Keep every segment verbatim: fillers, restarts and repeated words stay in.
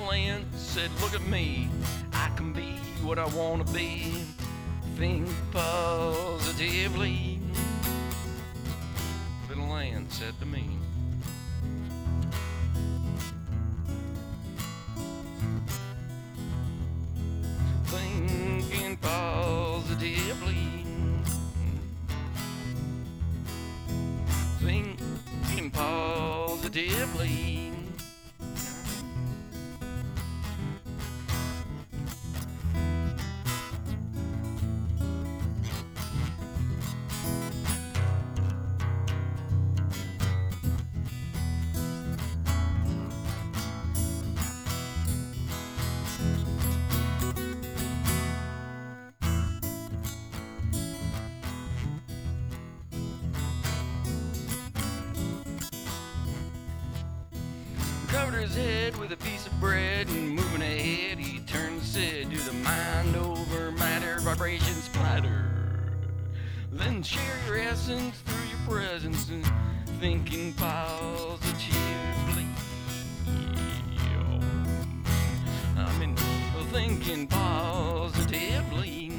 land said, look at me, I can be what I want to be. Think positively. Little land said to me. Thinking positively. Thinking positively. Covered his head with a piece of bread and moving ahead, he turned and said, do the mind over matter vibration splatter. Then share your essence through your presence and thinking positively. I mean, thinking positively.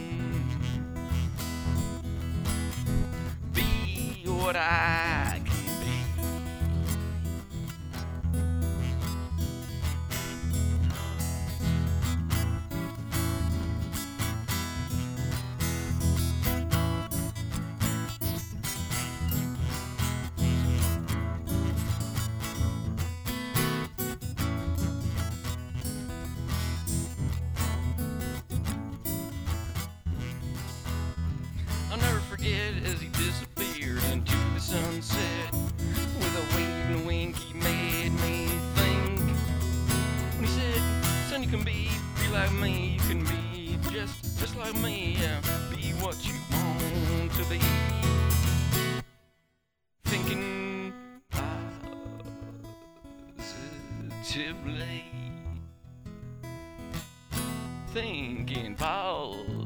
Be what I can be. I'll never forget as he disappeared into the sunset. With a wave and a wink he made me think. When he said, son, you can be, be like me. You can be just, just like me. Yeah, be what you want to be. Thinking positively. Thinking positively.